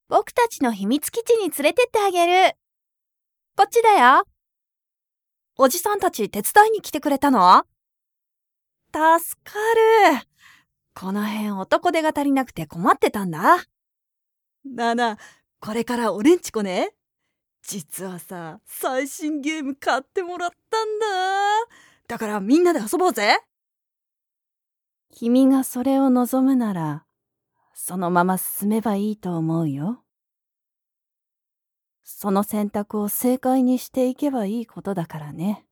僕たちの秘密基地に連れてってあげる。こっちだよ。おじさんたち手伝いに来てくれたの？助かる。この辺男手が足りなくて困ってたんだ。 なあなあ、これから俺んち来ね。実はさ、最新ゲーム買ってもらったんだ。だからみんなで遊ぼうぜ。 君がそれを望むなら、そのまま進めばいいと思うよ。その選択を正解にしていけばいいことだからね。